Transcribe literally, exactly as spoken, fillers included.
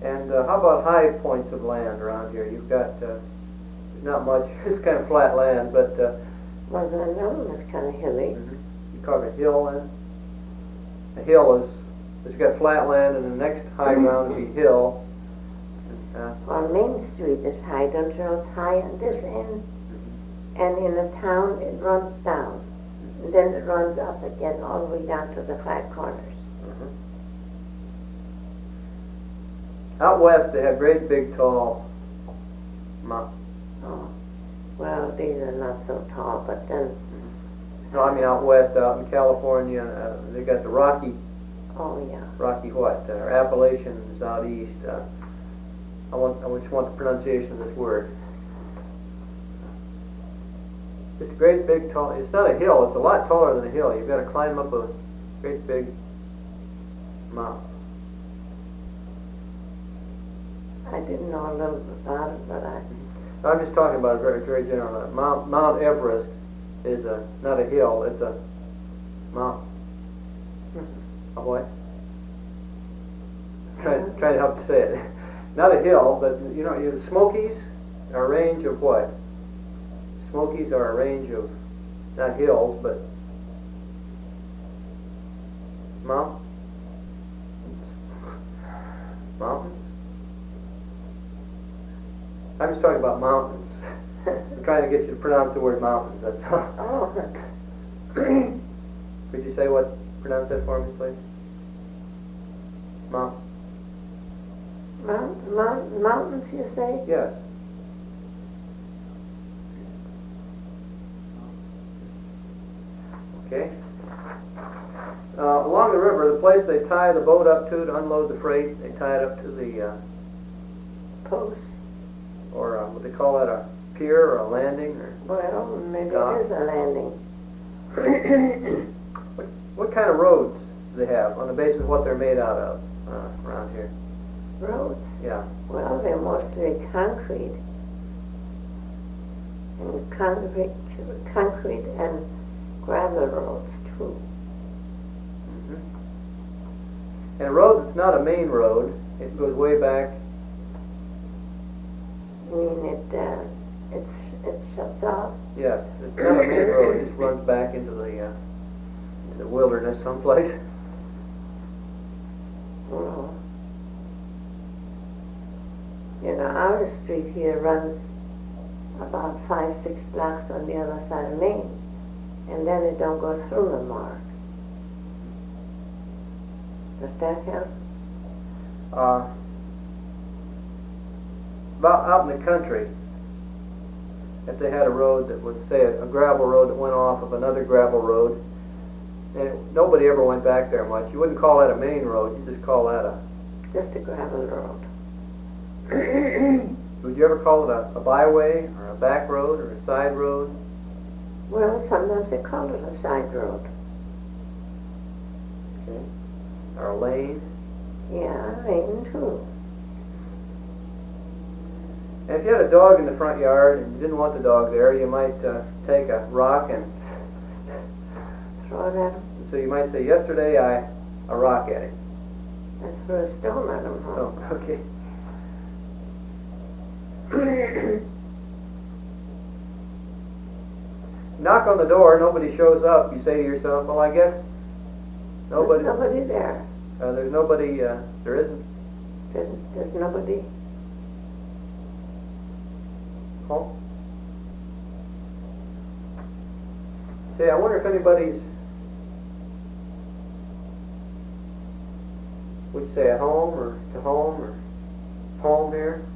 And uh, how about high points of land around here? You've got uh, not much. It's kind of flat land, but uh, well, the mountain is kind of hilly. mm-hmm. You call it a hill, then? A hill is it's got flat land, and the next high ground would be hill. Uh, Well, Main Street is high. Don't you know it's high on this end? mm-hmm. And in the town, it runs down. And then it runs up again all the way down to the five corners. Mm-hmm. Out west, they have great big tall mountains. Oh, well, these are not so tall, but then, No, I mean out west, out in California, uh, they got the Rocky, oh yeah. Rocky what, uh, or Appalachians out east. Uh, I want, I just want the pronunciation of this word. It's a great big tall. It's not a hill. It's a lot taller than a hill. You've got to climb up a great big mountain. I didn't know a little bit about it, but I. I'm just talking about it very, very general. Mount Mount Everest is a not a hill. It's a mountain. A what? Trying, trying to help to say it. Not a hill, but you know, the Smokies are a range of what? Smokies are a range of not hills, but mountains. Mountains. I'm just talking about mountains. I'm trying to get you to pronounce the word mountains. That's all. Oh. Could you say what? Pronounce that for me, please. Mount. Mount, mount, mountains, you say? Yes. Okay. Uh, along the river, the place they tie the boat up to to unload the freight, they tie it up to the uh, Post. or uh, what they call that, a pier or a landing, or Well, maybe dock. it is a landing. what, what kind of roads do they have on the basis of what they're made out of uh, around here? Roads? Yeah. Well, they're mostly concrete. And concrete, concrete and gravel roads, too. Mm-hmm. And a road that's not a main road, it goes way back. I mean, it, uh, it's, it shuts off. Yes, it's not a main road. It just runs back into the uh, into the wilderness someplace. Oh. You know, our street here runs about five, six blocks on the other side of Main, and then it don't go through no more. Does that help? Uh, about out in the country, if they had a road that was, say, a, a gravel road that went off of another gravel road, and it, nobody ever went back there much, you wouldn't call that a main road. You just call that a. Just a gravel road. Would you ever call it a, a byway or a back road or a side road? Well, sometimes they call it a side road. Okay. Or a lane. Yeah, lane too. And if you had a dog in the front yard and you didn't want the dog there, you might uh, take a rock and Throw it at him. so you might say, yesterday I a rock at him. And throw a stone at him, huh? Oh, okay. Knock on the door, nobody shows up. You say to yourself, well, I guess nobody. There's nobody there. Uh, there's nobody. Uh, there isn't. There's, there's nobody. Home. Say, I wonder if anybody's. Would you say at home or to home or home here?